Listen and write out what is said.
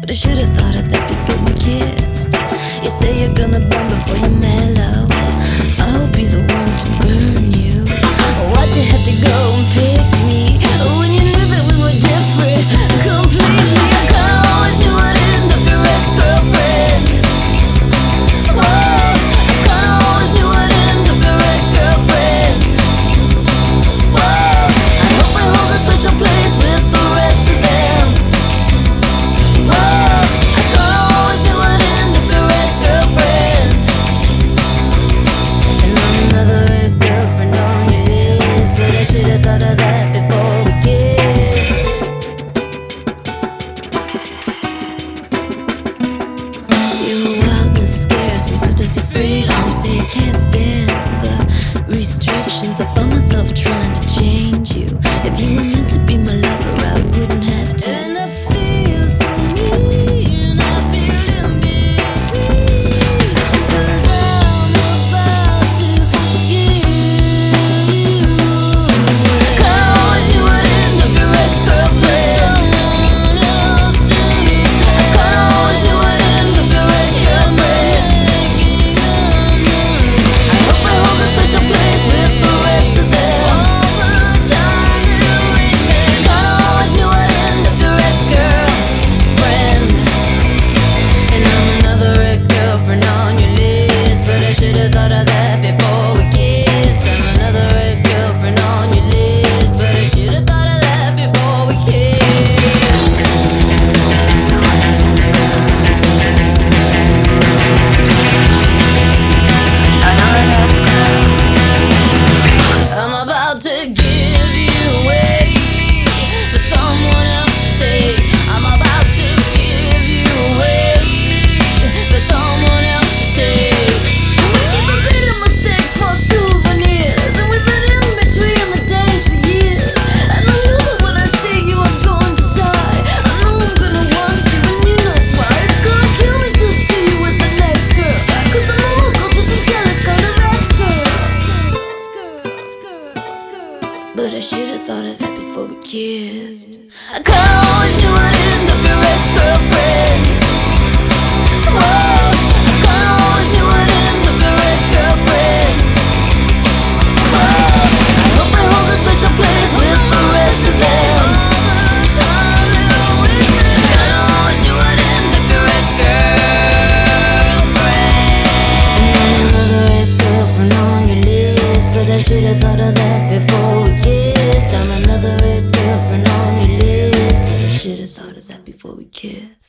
but I should've thought of that before we kissed. You say you're gonna burn before you mellow. I'll be the one to burn you. Why'd you have to go and pick me when you knew that we were different completely? I kinda always knew I'd end up your ex-girlfriend. Whoa, I kinda always knew I'd end up your ex-girlfriend. Whoa, I hope I hold a special place with the rest of them. Whoa, I kinda always knew I'd end up your ex-girlfriend. And I'm another ex-girlfriend on your list, but I should've thought of that before we kissed. Your wildness scares me, so does your freedom. You say you can't stand the restrictions. I found myself trying to change you. If you were meant to be my lover, I wouldn't have to. And I feel so mean, I feel in between, 'cause I'm about to give you. I kinda always knew I'd end up your ex-girlfriend. Someone else to I kinda always knew I'd end up your ex-girlfriend. I hope I hold a special place with the rest of them. All the time that we spent. Kinda always knew I'd end up your ex-girlfriend. And I'm another ex-girlfriend on your list, but I should've thought of that before we kissed. I'm another ex-girlfriend on your list, but I should've thought of that before we kissed. I'm about to give you away for someone else to take. I'm about to give you away for someone else to take. We've been making mistakes for souvenirs, and we've been in between the days for years. And I know that when I see you, I'm going to die. I know I'm gonna want you, and you know why. It's gonna kill me to see you with the next girl, 'cause I'm almost got to some jealous kind of ex-girl. But I should've thought of that before we kissed. I kinda always knew I'd end up your ex-girlfriend. Whoa, I kinda always knew I'd end up your ex-girlfriend. Whoa, I hope I hold a special place with the rest of them. All the time that we spent. Kinda always knew I'd end up your ex-girlfriend. And I'm another ex-girlfriend on your list, but I should've thought of that before we kissed. I'm another ex-girlfriend on your list, but I should've thought of that before we kissed.